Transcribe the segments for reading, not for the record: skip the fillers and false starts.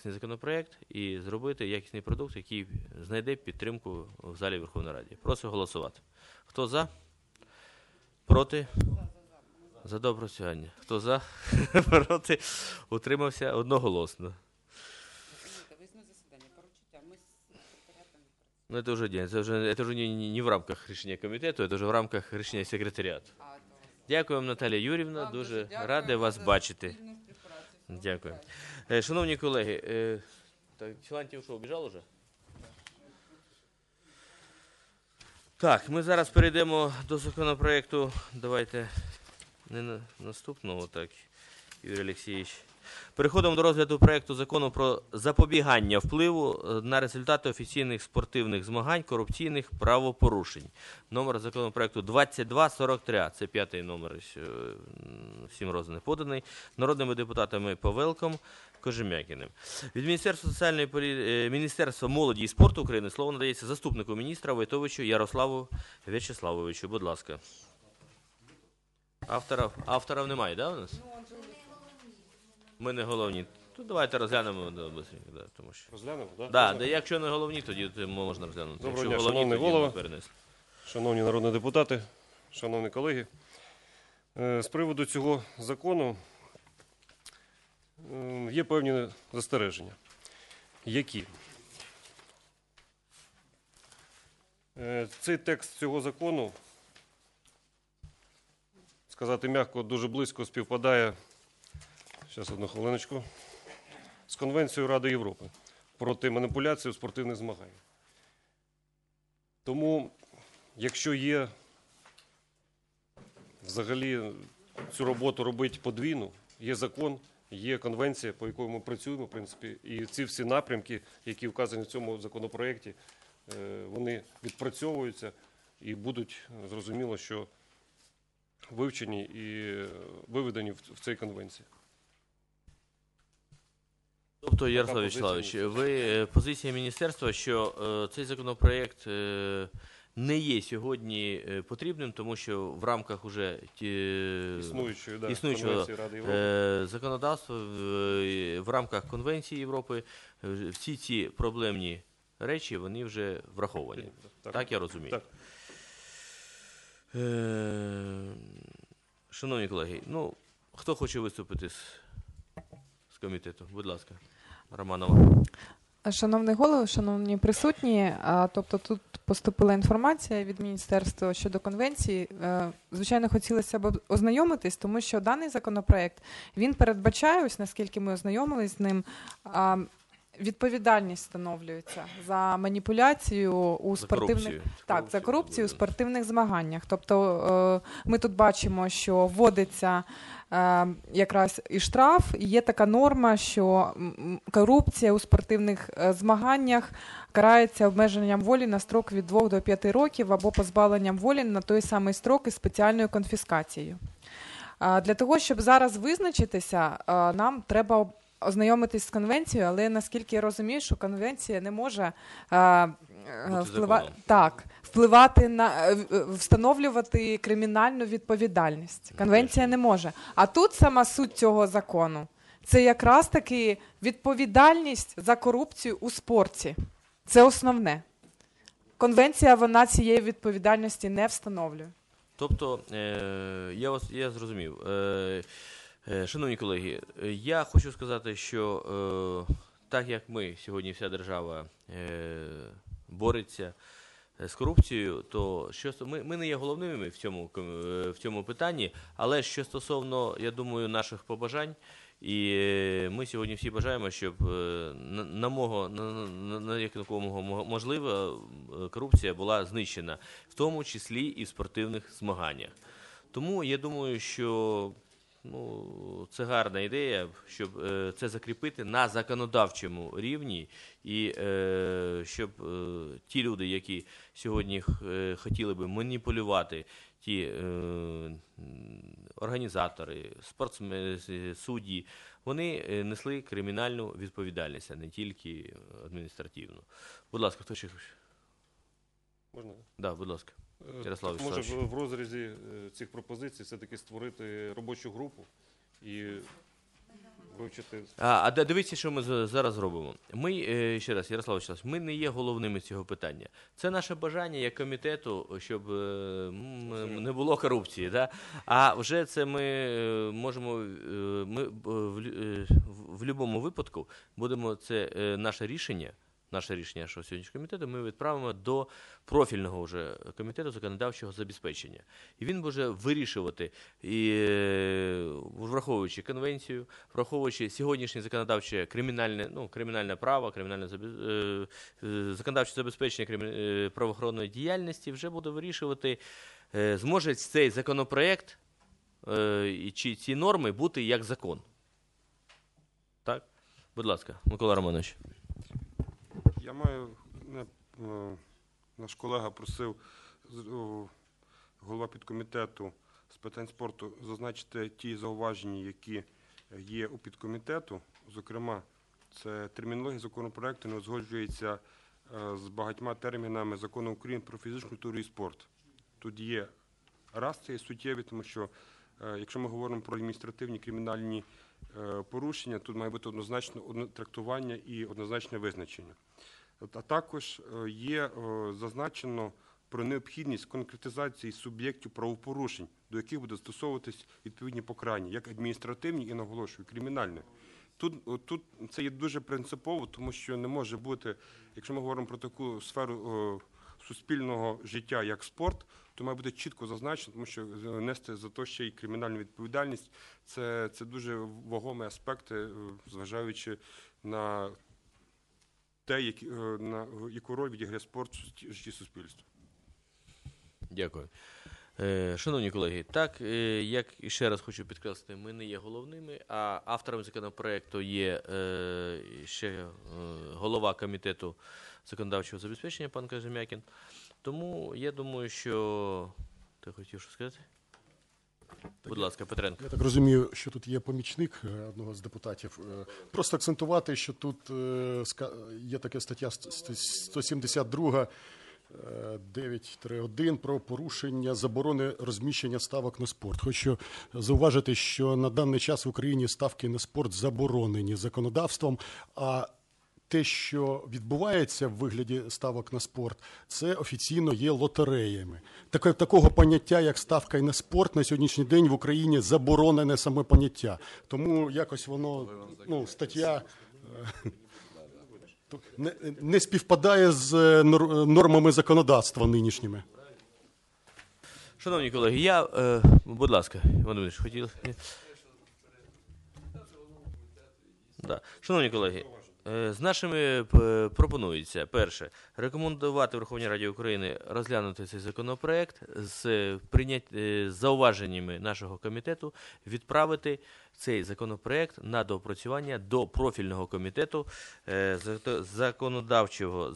якісний законопроект і зробити якісний продукт, який знайде підтримку в залі Верховної Ради. Прошу голосувати. Хто за? Проти? За доопрацювання. Хто за? Проти? Утримався одноголосно. Ну, это уже день. Это уже не в рамках рішення комітету, это вже в рамках рішення секретаріату. Дякую вам, Наталія Юрівна. Дуже радий вас бачити. Дякую. Шановні колеги, Силантьєв що, убіжав уже? Так, ми зараз перейдемо до законопроекту. Давайте не наступного, так, Юрій Олексійович. Переходимо до розгляду проекту закону про запобігання впливу на результати офіційних спортивних змагань, корупційних правопорушень. Номер законопроекту 2243. Це 5-й номер, всім розданий поданий, народними депутатами Павелком, Кожем'якіним. Від Міністерства молоді і спорту України слово надається заступнику міністра Войтовичу Ярославу В'ячеславовичу. Будь ласка. Авторів немає, да, у нас? Ми не головні. Тут давайте розглянемо. Тому що... Розглянемо, так? Да, якщо не головні, тоді можна розглянути. Доброго дня, шановний голова, шановні народні депутати, шановні колеги. З приводу цього закону є певні застереження. Які? Цей текст цього закону, сказати м'яко, дуже близько співпадає, зараз одну хвилиночку, з Конвенцією Ради Європи проти маніпуляцій у спортивних змаганнях. Тому, якщо є взагалі цю роботу робити подвійну, є закон, є конвенція, по якій ми працюємо, в принципі, і ці всі напрямки, які вказані в цьому законопроекті, вони відпрацьовуються і будуть, зрозуміло, що вивчені і виведені в цій конвенції. Тобто, Ярослав Вячеславович, позиція міністерства, що цей законопроект не є сьогодні потрібним, тому що в рамках уже існуючого законодавства, в рамках Конвенції Європи, всі ці проблемні речі, вони вже враховані. Так я розумію? Так. Шановні колеги, хто хоче виступити з комітету? Будь ласка, Романова. Шановний голово, шановні присутні, тобто тут поступила інформація від міністерства щодо конвенції. Звичайно, хотілося б ознайомитись, тому що даний законопроект, він передбачає, ось наскільки ми ознайомились з ним, відповідальність встановлюється за маніпуляцію у спортивних за корупцію у спортивних змаганнях. Тобто ми тут бачимо, що вводиться якраз і штраф, і є така норма, що корупція у спортивних змаганнях карається обмеженням волі на строк від 2 до 5 років або позбавленням волі на той самий строк із спеціальною конфіскацією. Для того, щоб зараз визначитися, нам треба ознайомитись з конвенцією, але наскільки я розумію, що конвенція не може впливати на встановлювати кримінальну відповідальність. Конвенція не може. А тут сама суть цього закону – це якраз таки відповідальність за корупцію у спорті. Це основне. Конвенція, вона цієї відповідальності не встановлює. Тобто, я зрозумів. Шановні колеги, я хочу сказати, що так як ми, сьогодні вся держава бореться з корупцією, то ми не є головними в цьому питанні, але що стосовно, я думаю, наших побажань, і ми сьогодні всі бажаємо, щоб якомога можливо корупція була знищена, в тому числі і в спортивних змаганнях. Тому я думаю, що це гарна ідея, щоб це закріпити на законодавчому рівні, і щоб ті люди, які сьогодні хотіли би маніпулювати, ті організатори, спортсмени, судді, вони несли кримінальну відповідальність, а не тільки адміністративну. Будь ласка, хто ще хоче? Можна? Да, будь ласка. Ярослав Може в розрізі цих пропозицій все-таки створити робочу групу і вивчити. Дивіться, що ми зараз зробимо. Ми, ще раз, Ярослав Вячеславович, ми не є головними з цього питання. Це наше бажання як комітету, щоб не було корупції. Да? А вже це ми можемо, ми в будь-якому випадку будемо, це наше рішення нашого сьогоднішнього комітету, ми відправимо до профільного вже комітету законодавчого забезпечення. І він буде вирішувати, і, враховуючи конвенцію, враховуючи сьогоднішнє законодавче кримінальне право, законодавче забезпечення правоохоронної діяльності, вже буде вирішувати, зможе цей законопроект чи ці норми бути як закон. Так? Будь ласка, Микола Романович. Я маю, наш колега просив, голова підкомітету з питань спорту, зазначити ті зауваження, які є у підкомітету. Зокрема, це термінологія законопроекту не узгоджується з багатьма термінами Закону України про фізичну культуру і спорт. Тут є це є суттєві, тому що якщо ми говоримо про адміністративні кримінальні порушення, тут має бути однозначне трактування і однозначне визначення. А також є зазначено про необхідність конкретизації суб'єктів правопорушень, до яких буде застосовуватись відповідні покарання, як адміністративні і, наголошую, кримінальні. Тут це є дуже принципово, тому що не може бути, якщо ми говоримо про таку сферу суспільного життя, як спорт, то має бути чітко зазначено, тому що нести за то ще й кримінальну відповідальність – це дуже вагомі аспекти, зважаючи на те, яку роль відіграє спорт в житті суспільства. Дякую. Шановні колеги, так, як ще раз хочу підкреслити, ми не є головними, а автором законопроекту є ще голова комітету законодавчого забезпечення, пан Кожем'якін. Тому я думаю, що... Ти хотів що сказати? Будь ласка, Петренко. Я так розумію, що тут є помічник одного з депутатів. Просто акцентувати, що тут є така стаття 172 9-1 про порушення заборони розміщення ставок на спорт. Хочу зауважити, що на даний час в Україні ставки на спорт заборонені законодавством, а те, що відбувається в вигляді ставок на спорт, це офіційно є лотереями. Такого поняття, як ставка на спорт, на сьогоднішній день в Україні заборонене саме поняття. Тому якось воно, стаття не співпадає з нормами законодавства нинішніми. Шановні колеги, будь ласка, Іван Дмитрович, хотіли? Да. Шановні колеги, з нашими пропонується, перше, рекомендувати Верховній Раді України розглянути цей законопроект з зауваженнями нашого комітету, відправити цей законопроект на доопрацювання до профільного комітету законодавчого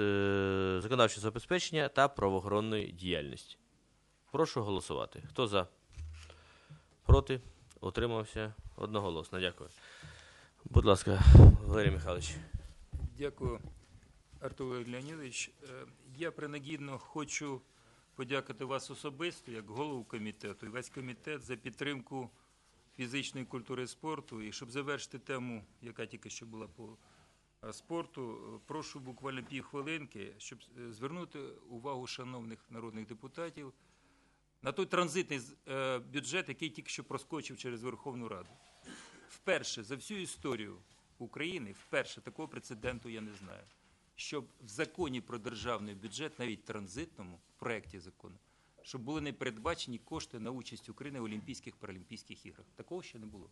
забезпечення та правоохоронної діяльності. Прошу голосувати. Хто за? Проти? Утримався? Одноголосно. Дякую. Будь ласка, Валерій Михайлович. Дякую, Артур Леонідович. Я принагідно хочу подякувати вас особисто, як голову комітету, і весь комітет за підтримку фізичної культури і спорту. І щоб завершити тему, яка тільки що була по спорту, прошу буквально півхвилинки, щоб звернути увагу шановних народних депутатів на той транзитний бюджет, який тільки що проскочив через Верховну Раду. Вперше за всю історію України, вперше такого прецеденту я не знаю, щоб в законі про державний бюджет, навіть транзитному проєкті закону, щоб були не передбачені кошти на участь України в Олімпійських Паралімпійських іграх. Такого ще не було.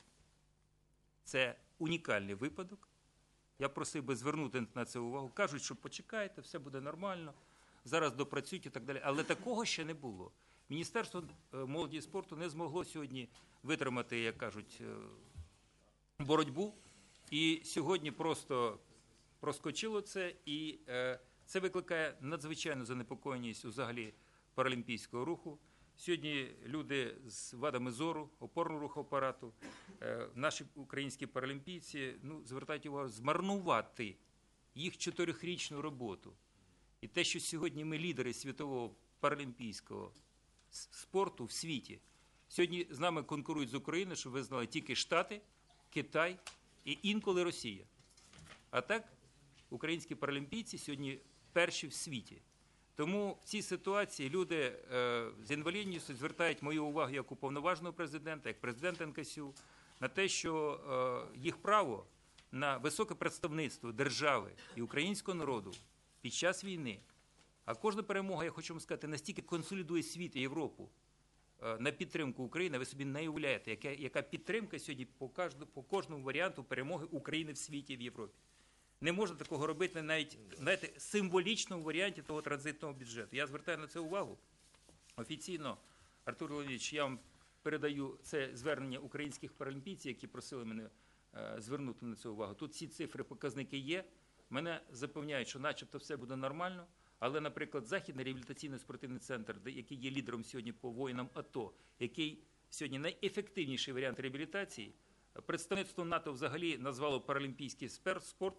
Це унікальний випадок. Я просив би звернути на це увагу. Кажуть, що почекайте, все буде нормально, зараз допрацюють і так далі. Але такого ще не було. Міністерство молоді і спорту не змогло сьогодні витримати, як кажуть, боротьбу. І сьогодні просто проскочило це, і це викликає надзвичайну занепокоєність взагалі паралімпійського руху. Сьогодні люди з вадами зору, опорного руху апарату, наші українські паралімпійці звертають увагу змарнувати їх 4-річну роботу. І те, що сьогодні ми лідери світового паралімпійського спорту в світі. Сьогодні з нами конкурують з Україною, щоб ви знали, тільки Штати, Китай і інколи Росія. А так, українські паралімпійці сьогодні перші в світі. Тому в цій ситуації люди з інвалідністю звертають мою увагу як уповноваженого президента, як президента НКСЮ, на те, що їх право на високе представництво держави і українського народу під час війни, а кожна перемога, я хочу вам сказати, настільки консолідує світ і Європу на підтримку України, ви собі не уявляєте, яка підтримка сьогодні по кожному варіанту перемоги України в світі і в Європі. Не можна такого робити навіть, знаєте, символічному варіанті того транзитного бюджету. Я звертаю на це увагу. Офіційно, Артур Леонідович, я вам передаю це звернення українських паралімпійців, які просили мене звернути на це увагу. Тут всі цифри, показники є. Мене запевняють, що начебто все буде нормально, але, наприклад, Західний реабілітаційний спортивний центр, який є лідером сьогодні по воїнам АТО, який сьогодні найефективніший варіант реабілітації, представництво НАТО взагалі назвало паралімпійський спорт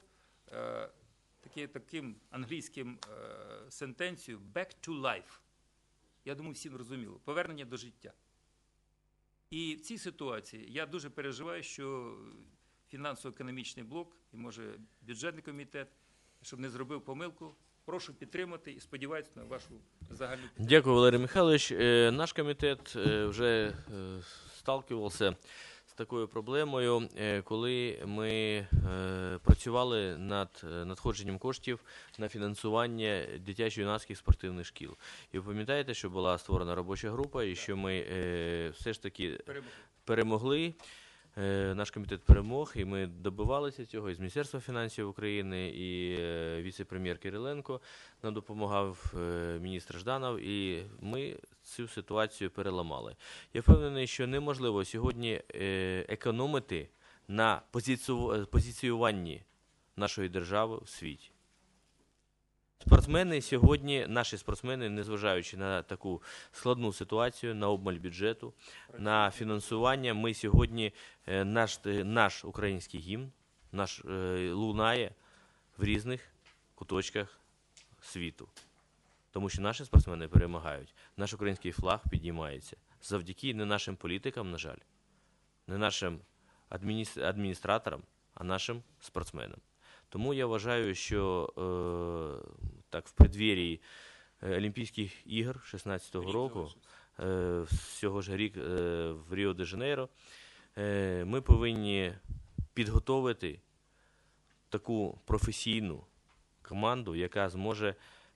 таким англійським сентенцією «back to life». Я думаю, всім зрозуміло. Повернення до життя. І в цій ситуації я дуже переживаю, що фінансово-економічний блок і, може, бюджетний комітет, щоб не зробив помилку, прошу підтримати і сподіваюся на вашу загальну підтримку. Дякую, Валерій Михайлович. Наш комітет вже сталкивався з такою проблемою, коли ми працювали над надходженням коштів на фінансування дитячо-юнацьких спортивних шкіл. І ви пам'ятаєте, що була створена робоча група і що ми все ж таки перемогли. Наш комітет перемог, і ми добивалися цього із Міністерства фінансів України, і віце-прем'єр Кириленко нам допомагав, міністр Жданов, і ми цю ситуацію переламали. Я впевнений, що неможливо сьогодні економити на позиціюванні нашої держави в світі. Спортсмени сьогодні, наші спортсмени, незважаючи на таку складну ситуацію, на обмаль бюджету, на фінансування, ми сьогодні, наш український гімн лунає в різних куточках світу. Тому що наші спортсмени перемагають, наш український флаг підіймається завдяки не нашим політикам, на жаль, не нашим адміністраторам, а нашим спортсменам. Тому я вважаю, що так в преддверії Олімпійських ігор 16-го року, всього ж рік в Ріо-де-Жанейро, ми повинні підготовити таку професійну команду, яка зможе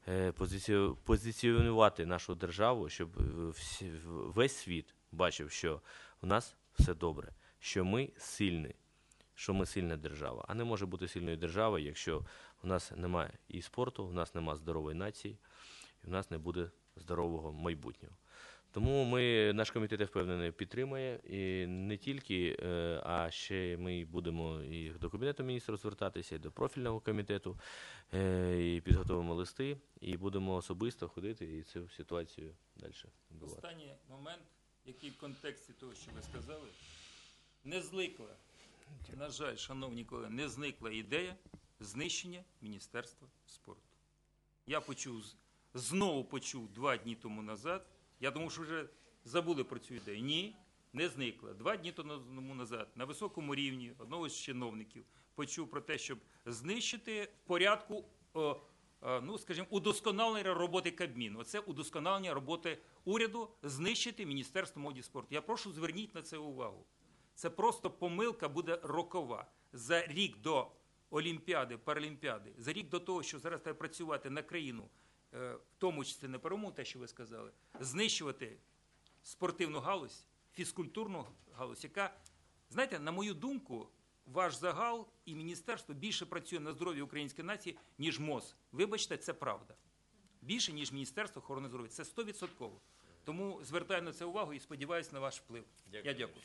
позиціонувати нашу державу, щоб весь світ бачив, що в нас все добре, що ми сильні. Що ми сильна держава. А не може бути сильною державою, якщо у нас немає і спорту, у нас немає здорової нації, і в нас не буде здорового майбутнього. Тому наш комітет, я впевнений, підтримує, і не тільки, а ще ми будемо і до Кабінету міністрів звертатися, і до профільного комітету, і підготовимо листи, і будемо особисто ходити і цю ситуацію далі відбувати. Останній момент, який в контексті того, що ви сказали, не зникла. На жаль, шановні колеги, не зникла ідея знищення Міністерства спорту. Я знову почув 2 дні тому назад, я думав, що вже забули про цю ідею. Ні, не зникла. 2 дні тому назад на високому рівні одного з чиновників почув про те, щоб знищити в порядку, скажімо, удосконалення роботи Кабміну. Оце удосконалення роботи уряду, знищити Міністерство молоді і спорту. Я прошу, зверніть на це увагу. Це просто помилка буде рокова. За рік до Олімпіади, Паралімпіади, за рік до того, що зараз треба працювати на країну, в тому числі не перемогу, те, що ви сказали, знищувати спортивну галузь, фізкультурну галузь, яка, знаєте, на мою думку, ваш загал і міністерство більше працює на здоров'я української нації, ніж МОЗ. Вибачте, це правда. Більше, ніж Міністерство охорони здоров'я. Це 100%. Тому звертаю на це увагу і сподіваюся на ваш вплив. Я дякую.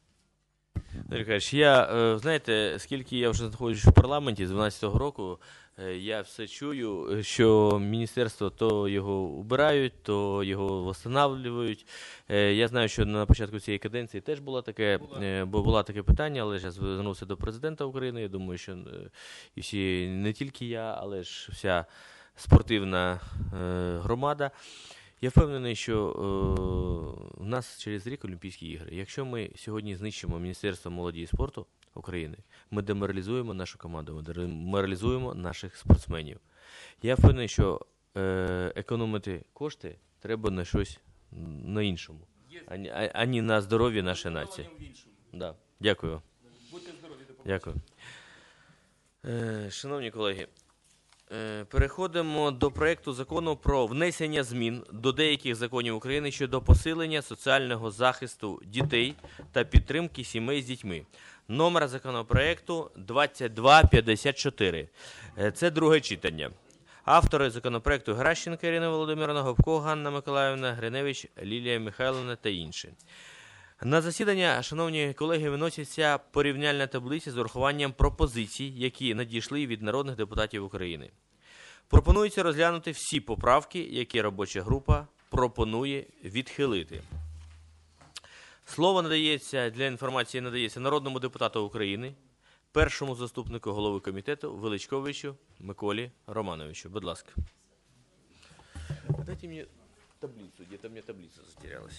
Я, знаєте, скільки я вже знаходжусь в парламенті з 12-го року, я все чую, що міністерство то його убирають, то його встановлюють. Я знаю, що на початку цієї каденції теж було таке питання, але ж я звернувся до президента України. Я думаю, що і всі, не тільки я, але ж вся спортивна громада. Я впевнений, що в нас через рік Олімпійські ігри. Якщо ми сьогодні знищимо Міністерство молоді і спорту, України. Ми деморалізуємо нашу команду, ми деморалізуємо наших спортсменів. Я впевнений, що економити кошти треба на щось на іншому, ані на здоров'я нашої нації. Да. Дякую. Будьте здорові, до Дякую. Шановні колеги, переходимо до проекту закону про внесення змін до деяких законів України щодо посилення соціального захисту дітей та підтримки сімей з дітьми. Номер законопроекту 2254. Це друге читання. Автори законопроекту Геращенко Ірина Володимирівна, Гопко Ганна Миколаївна, Гриневич Лілія Михайлівна та інші. На засідання, шановні колеги, виносяться порівняльна таблиця з урахуванням пропозицій, які надійшли від народних депутатів України. Пропонується розглянути всі поправки, які робоча група пропонує відхилити. Слово надається для інформації народному депутату України, першому заступнику голови комітету Величковичу Миколі Романовичу. Будь ласка. Дайте мені таблицю, де-то мені таблиця затерялась.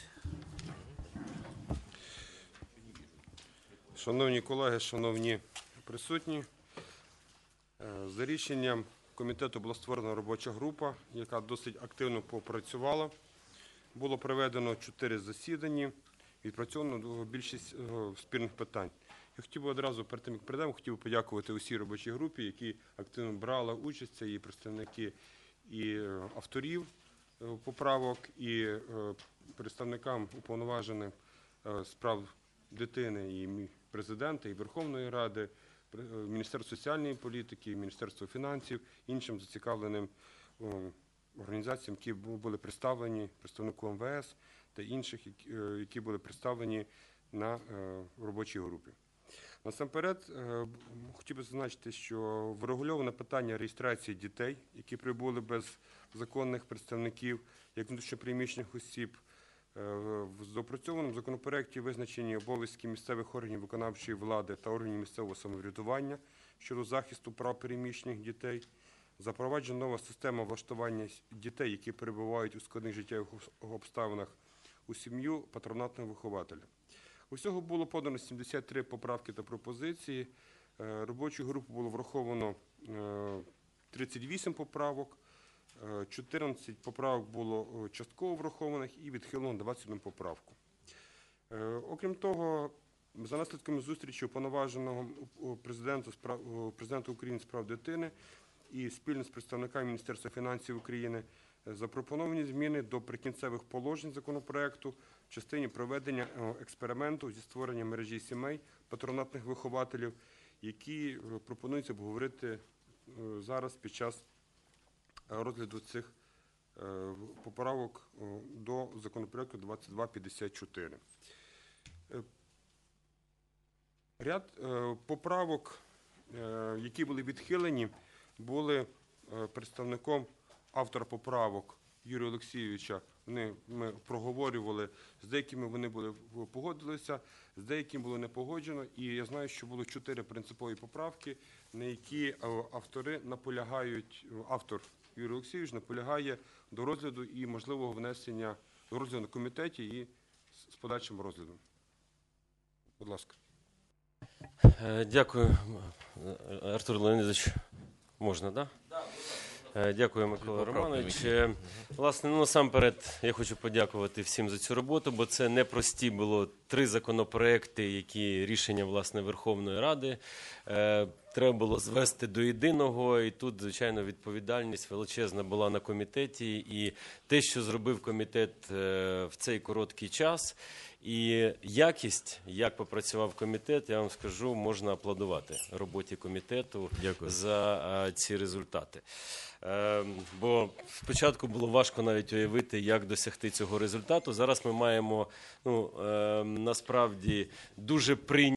Шановні колеги, шановні присутні, за рішенням комітету була створена робоча група, яка досить активно попрацювала. Було проведено 4 засідання, відпрацьовано більшість спірних питань. Я хотів би одразу, перед тим, як перейдемо, хотів би подякувати усій робочій групі, які активно брали участь. Це і представники і авторів поправок, і представникам уповноважених справ дитини, і президента, і Верховної Ради, Міністерства соціальної політики, Міністерства фінансів, іншим зацікавленим організаціям, які були представлені, представнику МВС та інших, які були представлені на робочій групі. Насамперед, хотів би зазначити, що врегульоване питання реєстрації дітей, які прибули без законних представників, як внутрішньопереміщених осіб. В доопрацьованому законопроекті визначені обов'язки місцевих органів виконавчої влади та органів місцевого самоврядування щодо захисту прав переміщених дітей. Запроваджена нова система влаштування дітей, які перебувають у складних життєвих обставинах, у сім'ю патронатного вихователя. Усього було подано 73 поправки та пропозиції. Робочою групою було враховано 38 поправок. 14 поправок було частково врахованих і відхилено 21 поправку. Окрім того, за наслідками зустрічі уповноваженого президента України з прав дитини і спільно з представниками Міністерства фінансів України запропоновані зміни до прикінцевих положень законопроекту в частині проведення експерименту зі створення мережі сімей патронатних вихователів, які пропонується обговорити зараз під час розгляду цих поправок до законопроекту 2254. Ряд поправок, які були відхилені, були представником автора поправок Юрія Олексійовича. Ми проговорювали, з деякими вони погодилися, з деякими було не погоджено. І я знаю, що було 4 принципові поправки, на які автори наполягають, автор Юрій Олексійович наполягає до розгляду і можливого внесення до розгляду на комітеті і з подальшим розглядом. Будь ласка. Дякую, Артур Леонідович. Можна, так? Дякую, Микола Романович. Власне, насамперед, я хочу подякувати всім за цю роботу, бо це непрості було 3 законопроекти, які рішення, власне, Верховної Ради. Треба було звести до єдиного, і тут, звичайно, відповідальність величезна була на комітеті. І те, що зробив комітет в цей короткий час, і якість, як попрацював комітет, я вам скажу, можна аплодувати роботі комітету. Дякую за ці результати. Бо спочатку було важко навіть уявити, як досягти цього результату. Зараз ми маємо, насправді, дуже прийнятні